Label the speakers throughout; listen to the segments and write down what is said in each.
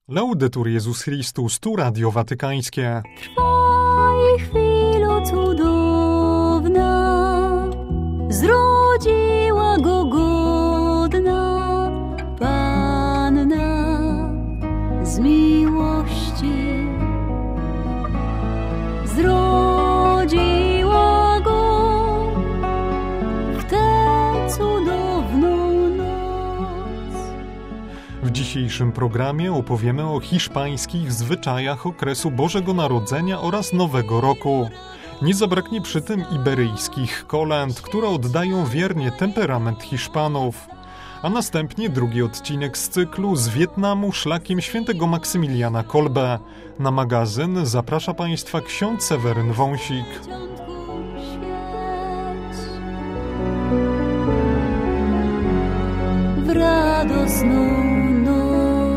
Speaker 1: Laudetur Jezus Chrystus, tu Radio Watykańskie.
Speaker 2: Trwaj chwilo cudowna, zrodziła go godna Panna z miłości. Zrodziła go w tę cudowną noc.
Speaker 1: W dzisiejszym programie opowiemy o hiszpańskich zwyczajach okresu Bożego Narodzenia oraz Nowego Roku. Nie zabraknie przy tym iberyjskich kolęd, które oddają wiernie temperament Hiszpanów. A następnie drugi odcinek z cyklu z Wietnamu szlakiem świętego Maksymiliana Kolbe. Na magazyn zaprasza Państwa ksiądz Seweryn Wąsik.
Speaker 2: W radosną noc.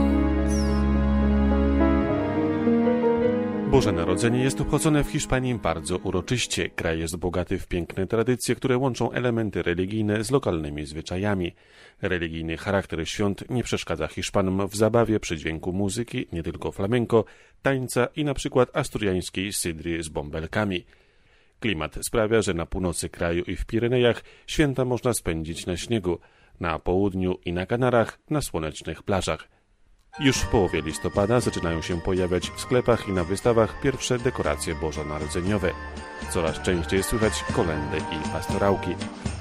Speaker 3: Boże Narodzenie jest obchodzone w Hiszpanii bardzo uroczyście. Kraj jest bogaty w piękne tradycje, które łączą elementy religijne z lokalnymi zwyczajami. Religijny charakter świąt nie przeszkadza Hiszpanom w zabawie przy dźwięku muzyki, nie tylko flamenco, tańca i na przykład asturiańskiej sydry z bąbelkami. Klimat sprawia, że na północy kraju i w Pirenejach święta można spędzić na śniegu, na południu i na Kanarach na słonecznych plażach. Już w połowie listopada zaczynają się pojawiać w sklepach i na wystawach pierwsze dekoracje bożonarodzeniowe. Coraz częściej słychać kolędy i pastorałki.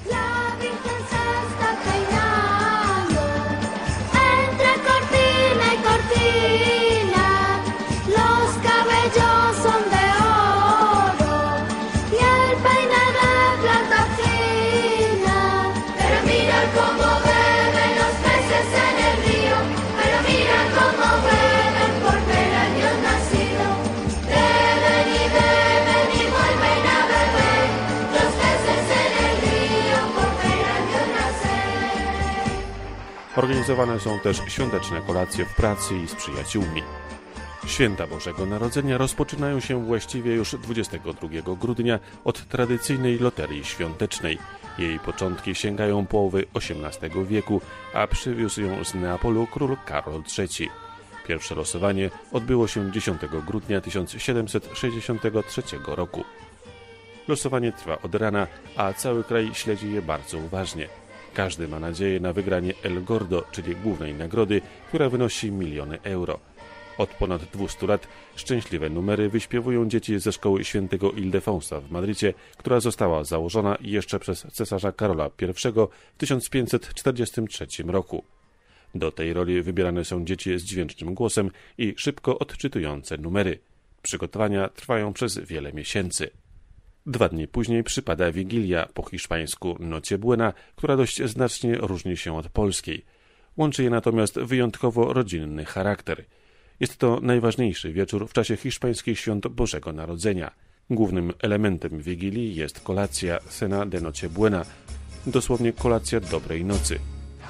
Speaker 3: Organizowane są też świąteczne kolacje w pracy i z przyjaciółmi. Święta Bożego Narodzenia rozpoczynają się właściwie już 22 grudnia od tradycyjnej loterii świątecznej. Jej początki sięgają połowy XVIII wieku, a przywiózł ją z Neapolu król Karol III. Pierwsze losowanie odbyło się 10 grudnia 1763 roku. Losowanie trwa od rana, a cały kraj śledzi je bardzo uważnie. Każdy ma nadzieję na wygranie El Gordo, czyli głównej nagrody, która wynosi miliony euro. Od ponad 200 lat szczęśliwe numery wyśpiewują dzieci ze szkoły świętego Ildefonsa w Madrycie, która została założona jeszcze przez cesarza Karola I w 1543 roku. Do tej roli wybierane są dzieci z dźwięcznym głosem i szybko odczytujące numery. Przygotowania trwają przez wiele miesięcy. 2 dni później przypada Wigilia, po hiszpańsku Noche Buena, która dość znacznie różni się od polskiej. Łączy je natomiast wyjątkowo rodzinny charakter. Jest to najważniejszy wieczór w czasie hiszpańskich świąt Bożego Narodzenia. Głównym elementem Wigilii jest kolacja Cena de Noche Buena, dosłownie kolacja dobrej nocy.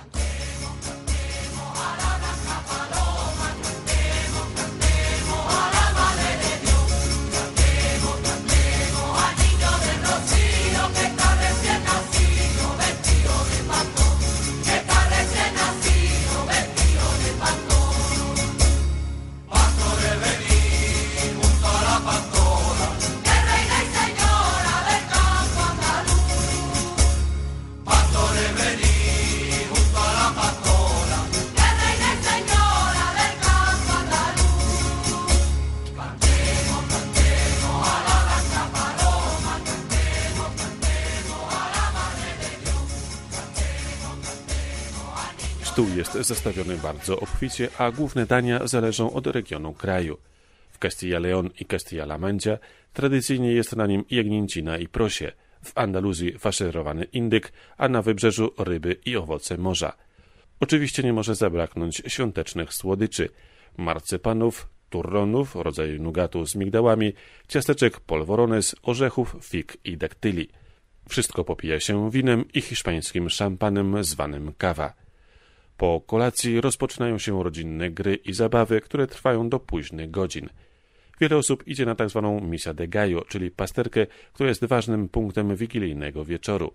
Speaker 3: Stół jest zastawiony bardzo obficie, a główne dania zależą od regionu kraju. W Castilla-León i Castilla-La Mancha tradycyjnie jest na nim jagnięcina i prosie, w Andaluzji faszerowany indyk, a na wybrzeżu ryby i owoce morza. Oczywiście nie może zabraknąć świątecznych słodyczy, marcepanów, turronów, rodzaju nugatu z migdałami, ciasteczek polvorones, orzechów, fig i daktyli. Wszystko popija się winem i hiszpańskim szampanem zwanym kawa. Po kolacji rozpoczynają się rodzinne gry i zabawy, które trwają do późnych godzin. Wiele osób idzie na tzw. misa de gallo, czyli pasterkę, która jest ważnym punktem wigilijnego wieczoru.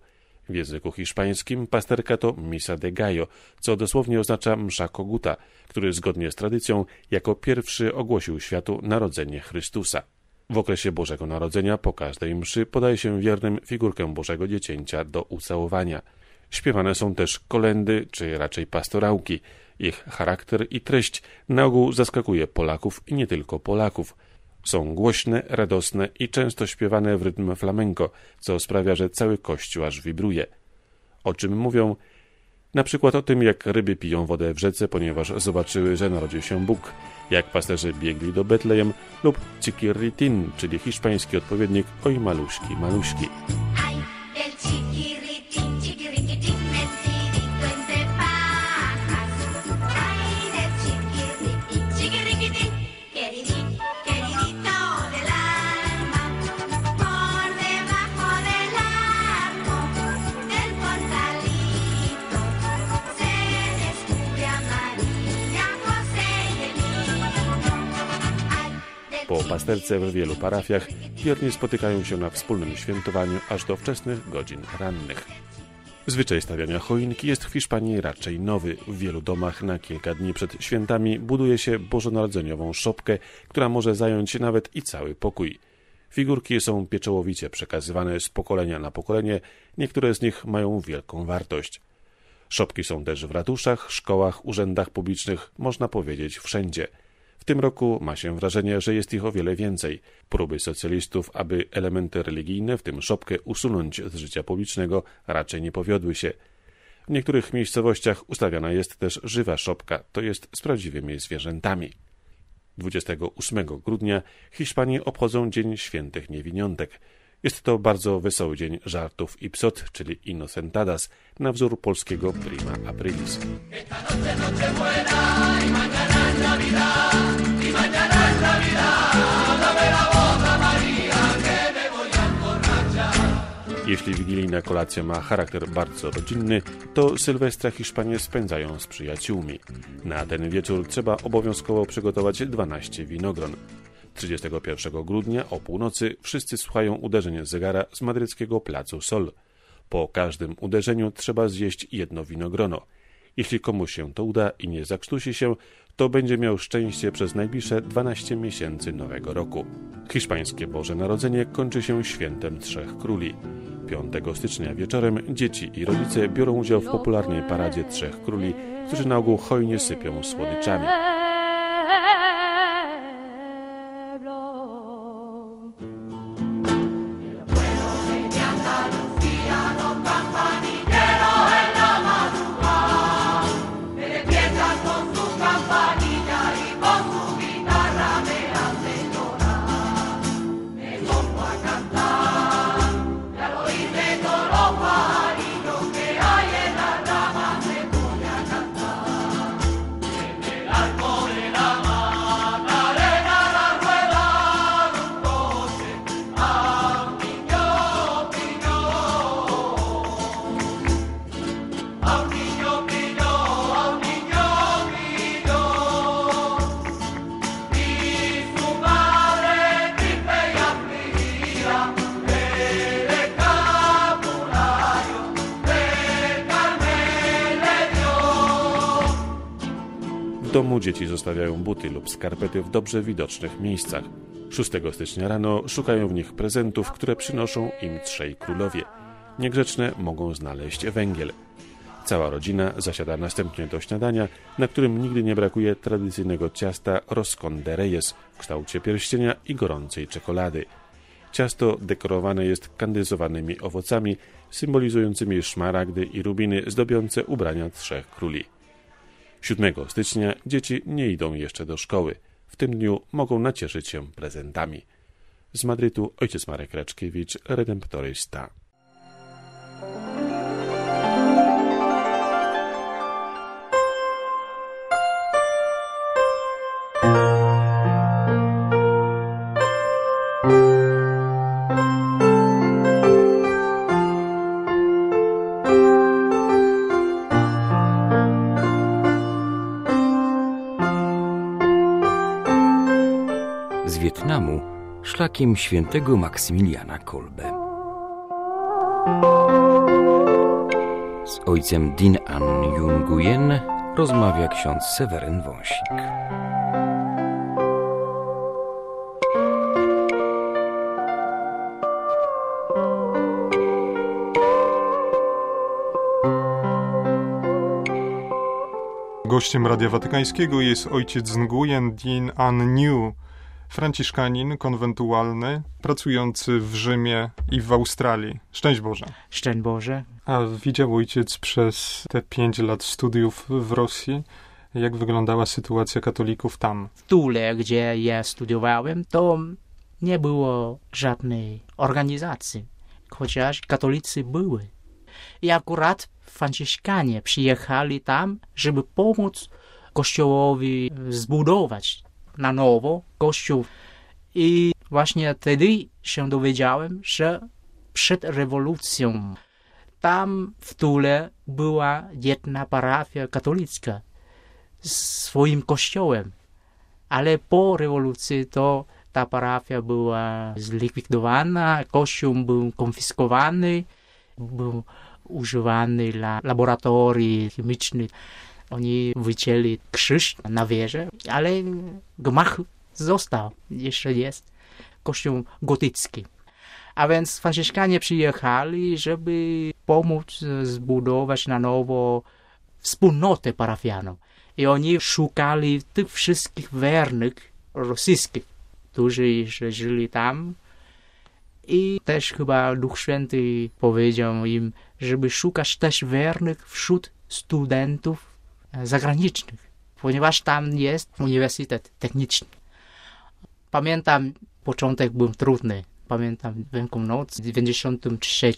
Speaker 3: W języku hiszpańskim pasterka to misa de gallo, co dosłownie oznacza msza koguta, który zgodnie z tradycją jako pierwszy ogłosił światu narodzenie Chrystusa. W okresie Bożego Narodzenia po każdej mszy podaje się wiernym figurkę Bożego Dziecięcia do ucałowania. Śpiewane są też kolędy, czy raczej pastorałki. Ich charakter i treść na ogół zaskakuje Polaków i nie tylko Polaków. Są głośne, radosne i często śpiewane w rytm flamenco, co sprawia, że cały kościół aż wibruje. O czym mówią? Na przykład o tym, jak ryby piją wodę w rzece, ponieważ zobaczyły, że narodził się Bóg, jak pasterze biegli do Betlejem, lub chiquirritín, czyli hiszpański odpowiednik oj maluśki, maluśki. Po pasterce w wielu parafiach wierni spotykają się na wspólnym świętowaniu aż do wczesnych godzin rannych. Zwyczaj stawiania choinki jest w Hiszpanii raczej nowy. W wielu domach na kilka dni przed świętami buduje się bożonarodzeniową szopkę, która może zająć nawet i cały pokój. Figurki są pieczołowicie przekazywane z pokolenia na pokolenie, niektóre z nich mają wielką wartość. Szopki są też w ratuszach, szkołach, urzędach publicznych, można powiedzieć wszędzie. W tym roku ma się wrażenie, że jest ich o wiele więcej. Próby socjalistów, aby elementy religijne, w tym szopkę, usunąć z życia publicznego, raczej nie powiodły się. W niektórych miejscowościach ustawiana jest też żywa szopka, to jest z prawdziwymi zwierzętami. 28 grudnia Hiszpanie obchodzą Dzień Świętych Niewiniątek. Jest to bardzo wesoły dzień żartów i psot, czyli Inocentadas, na wzór polskiego Prima Aprilis. Jeśli wigilijna kolacja ma charakter bardzo rodzinny, to Sylwestra Hiszpanie spędzają z przyjaciółmi. Na ten wieczór trzeba obowiązkowo przygotować 12 winogron. 31 grudnia o północy wszyscy słuchają uderzenia zegara z madryckiego placu Sol. Po każdym uderzeniu trzeba zjeść jedno winogrono. Jeśli komuś się to uda i nie zakrztusi się, to będzie miał szczęście przez najbliższe 12 miesięcy nowego roku. Hiszpańskie Boże Narodzenie kończy się świętem Trzech Króli. 5 stycznia wieczorem dzieci i rodzice biorą udział w popularnej paradzie Trzech Króli, którzy na ogół hojnie sypią słodyczami. W domu dzieci zostawiają buty lub skarpety w dobrze widocznych miejscach. 6 stycznia rano szukają w nich prezentów, które przynoszą im trzej królowie. Niegrzeczne mogą znaleźć węgiel. Cała rodzina zasiada następnie do śniadania, na którym nigdy nie brakuje tradycyjnego ciasta roscón de reyes w kształcie pierścienia i gorącej czekolady. Ciasto dekorowane jest kandyzowanymi owocami, symbolizującymi szmaragdy i rubiny zdobiące ubrania trzech króli. 7 stycznia dzieci nie idą jeszcze do szkoły. W tym dniu mogą nacieszyć się prezentami. Z Madrytu ojciec Marek Raczkiewicz, redemptorysta.
Speaker 4: Z Wietnamu szlakiem świętego Maksymiliana Kolbe. Z ojcem Din An Nguyen rozmawia ksiądz Seweryn Wąsik.
Speaker 1: Gościem Radia Watykańskiego jest ojciec Nguyen Din An Nhu, franciszkanin konwentualny, pracujący w Rzymie i w Australii. Szczęść Boże.
Speaker 5: Szczęść Boże.
Speaker 1: A widział ojciec przez te 5 lat studiów w Rosji, jak wyglądała sytuacja katolików tam?
Speaker 5: W Tule, gdzie ja studiowałem, to nie było żadnej organizacji, chociaż katolicy były. I akurat franciszkanie przyjechali tam, żeby pomóc kościołowi zbudować na nowo kościół. I właśnie wtedy się dowiedziałem, że przed rewolucją tam w Tule była jedna parafia katolicka z swoim kościołem. Ale po rewolucji to ta parafia była zlikwidowana, kościół był konfiskowany, był używany dla laboratorii chemicznych. Oni wycięli krzyż na wieży, ale gmach został, jeszcze jest kościół gotycki. A więc franciszkanie przyjechali, żeby pomóc zbudować na nowo wspólnotę parafianą. I oni szukali tych wszystkich wiernych rosyjskich, którzy jeszcze żyli tam. I też chyba Duch Święty powiedział im, żeby szukać też wiernych wśród studentów zagranicznych, ponieważ tam jest Uniwersytet Techniczny. Pamiętam, początek był trudny. Pamiętam Wielką Noc w 1993.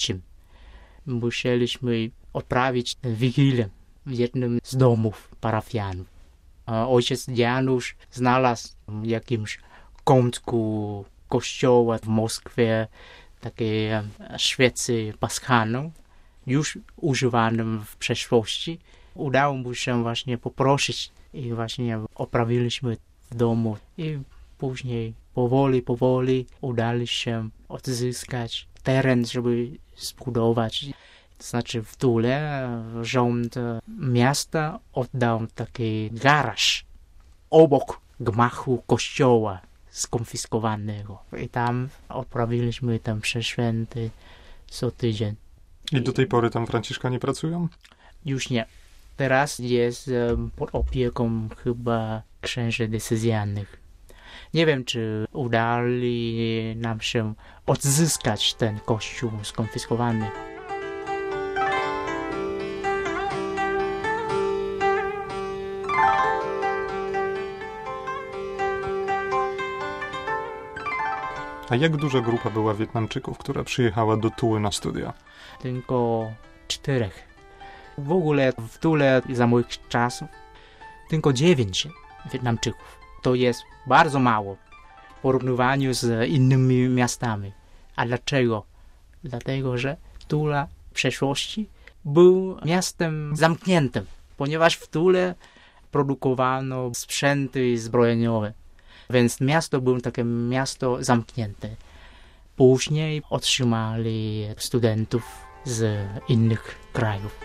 Speaker 5: Musieliśmy odprawić wigilię w jednym z domów parafianów. Ojciec Janusz znalazł w jakimś kątku kościoła w Moskwie takie świece paschalne, już używanym w przeszłości. Udało mu się właśnie poprosić i właśnie oprawiliśmy w domu. I później powoli udało się odzyskać teren, żeby zbudować. To znaczy w Tule rząd miasta oddał taki garaż obok gmachu kościoła skonfiskowanego. I tam odprawiliśmy tam msze święte co tydzień.
Speaker 1: I do tej pory tam franciszkanie pracują?
Speaker 5: Już nie. Teraz jest pod opieką chyba księży decyzjalnych. Nie wiem, czy udali nam się odzyskać ten kościół skonfiskowany.
Speaker 1: A jak duża grupa była Wietnamczyków, która przyjechała do Tuły na studia?
Speaker 5: Tylko 4. W ogóle w Tule za moich czasów tylko 9 Wietnamczyków. To jest bardzo mało w porównywaniu z innymi miastami. A dlaczego? Dlatego, że Tula w przeszłości był miastem zamkniętym, ponieważ w Tule produkowano sprzęty zbrojeniowe. Więc miasto było takie miasto zamknięte. Później otrzymali studentów z innych krajów.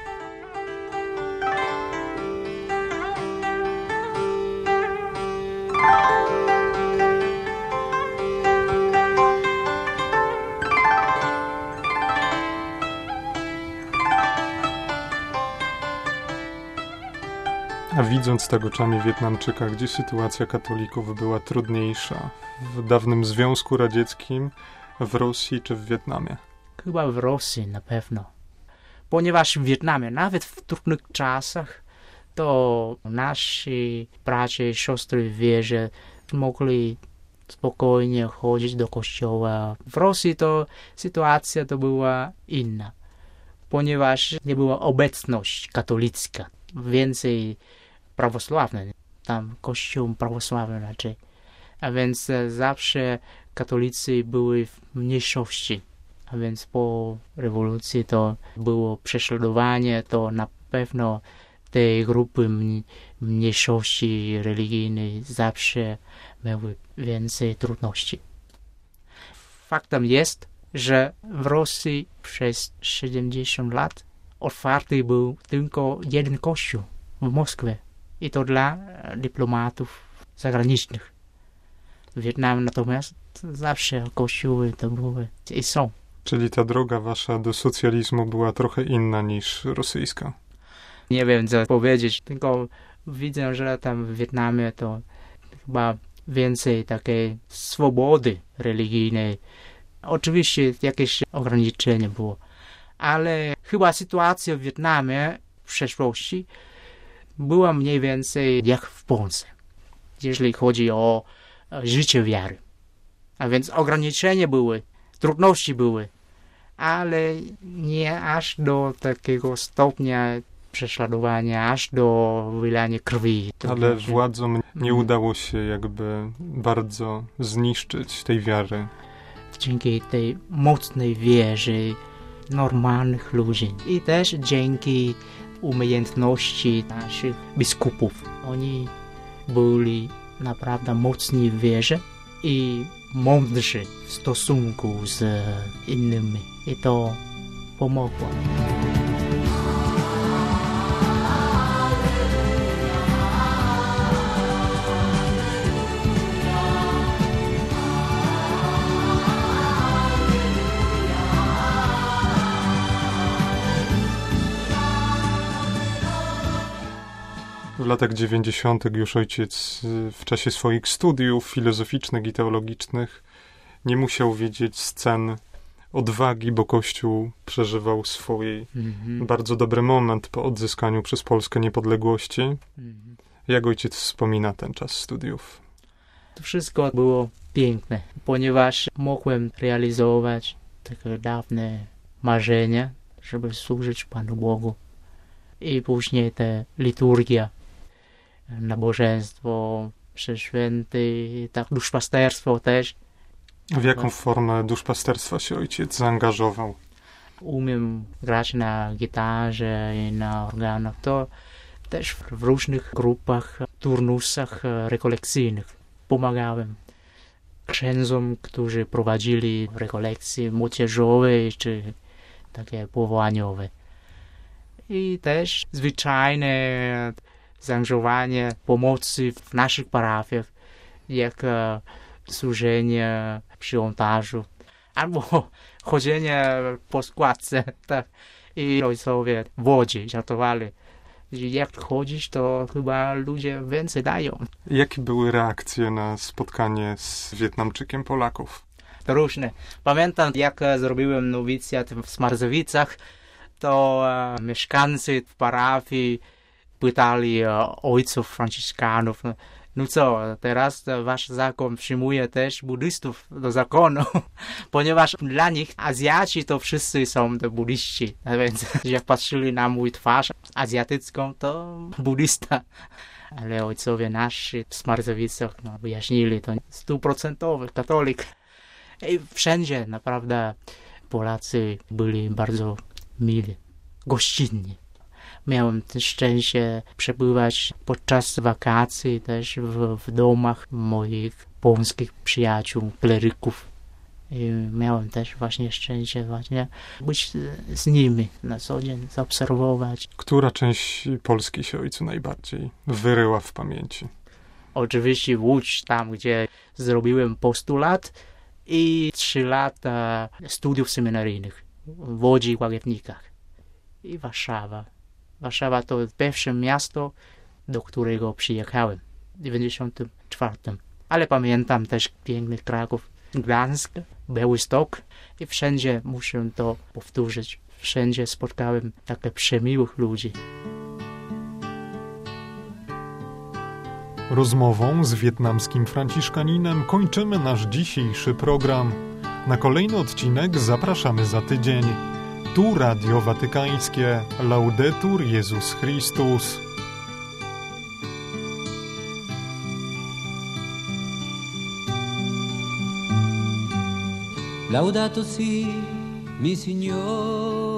Speaker 1: A widząc tak oczami Wietnamczyka, gdzie sytuacja katolików była trudniejsza? W dawnym Związku Radzieckim, w Rosji czy w Wietnamie?
Speaker 5: Chyba w Rosji na pewno. Ponieważ w Wietnamie, nawet w trudnych czasach, to nasi bracia i siostry w wierze mogli spokojnie chodzić do kościoła. W Rosji to sytuacja to była inna, ponieważ nie była obecność katolicka. Więcej prawosławny, tam kościół prawosławny raczej. A więc zawsze katolicy były w mniejszości. A więc po rewolucji to było prześladowanie, to na pewno te grupy mniejszości religijnej zawsze miały więcej trudności. Faktem jest, że w Rosji przez 70 lat otwarty był tylko jeden kościół w Moskwie. I to dla dyplomatów zagranicznych. W Wietnamie natomiast zawsze kościoły to były i są.
Speaker 1: Czyli ta droga wasza do socjalizmu była trochę inna niż rosyjska.
Speaker 5: Nie wiem, co powiedzieć, tylko widzę, że tam w Wietnamie to chyba więcej takiej swobody religijnej. Oczywiście jakieś ograniczenie było, ale chyba sytuacja w Wietnamie w przeszłości była mniej więcej jak w Polsce, jeżeli chodzi o życie wiary. A więc ograniczenia były, trudności były, ale nie aż do takiego stopnia prześladowania, aż do wylania krwi.
Speaker 1: Ale władzom nie udało się jakby bardzo zniszczyć tej wiary.
Speaker 5: Dzięki tej mocnej wierze normalnych ludzi i też dzięki umiejętności naszych biskupów. Oni byli naprawdę mocni w wierze i mądrzy w stosunku z innymi. I to pomogło.
Speaker 1: W latach 90. już ojciec w czasie swoich studiów filozoficznych i teologicznych nie musiał widzieć scen odwagi, bo Kościół przeżywał swój bardzo dobry moment po odzyskaniu przez Polskę niepodległości. Jak ojciec wspomina ten czas studiów?
Speaker 5: To wszystko było piękne, ponieważ mogłem realizować takie dawne marzenia, żeby służyć Panu Bogu. I później ta liturgia, nabożeństwo, msze święty, tak duszpasterstwo też.
Speaker 1: W jaką formę duszpasterstwa się ojciec zaangażował?
Speaker 5: Umiem grać na gitarze i na organach. To też w różnych grupach, turnusach rekolekcyjnych pomagałem księdzom, którzy prowadzili rekolekcje młodzieżowe czy takie powołaniowe. I też zwyczajne zaangażowanie pomocy w naszych parafiach, jak służenie przy ołtarzu, albo chodzenie po składce. Tak. I ojcowie w Łodzi żartowali, że jak chodzisz, to chyba ludzie więcej dają.
Speaker 1: Jakie były reakcje na spotkanie z Wietnamczykiem Polaków?
Speaker 5: To różne. Pamiętam, jak zrobiłem nowicjat w Smarzowicach, to mieszkańcy w parafii pytali ojców franciszkanów, no co, teraz wasz zakon przyjmuje też buddystów do zakonu, ponieważ dla nich Azjaci to wszyscy są buddyści, a więc jak patrzyli na mój twarz azjatycką, to buddysta. Ale ojcowie nasi w Smarzowicach wyjaśnili, to 100% katolik. I wszędzie naprawdę Polacy byli bardzo mili, gościnni. Miałem też szczęście przebywać podczas wakacji też w domach moich polskich przyjaciół, kleryków. I miałem też właśnie szczęście być z nimi na co dzień, zaobserwować.
Speaker 1: Która część Polski się ojcu najbardziej wyryła w pamięci?
Speaker 5: Oczywiście Łódź, tam gdzie zrobiłem postulat i 3 lata studiów seminaryjnych w Łodzi i Łagiewnikach. I Warszawa. Warszawa to pierwsze miasto, do którego przyjechałem w 1994. Ale pamiętam też piękny Kraków, Gdańsk, Białystok i wszędzie muszę to powtórzyć. Wszędzie spotkałem takich przemiłych ludzi.
Speaker 1: Rozmową z wietnamskim franciszkaninem kończymy nasz dzisiejszy program. Na kolejny odcinek zapraszamy za tydzień. Tu Radio Watykańskie. Laudetur Jezus Chrystus.
Speaker 2: Laudato si, mi Signore.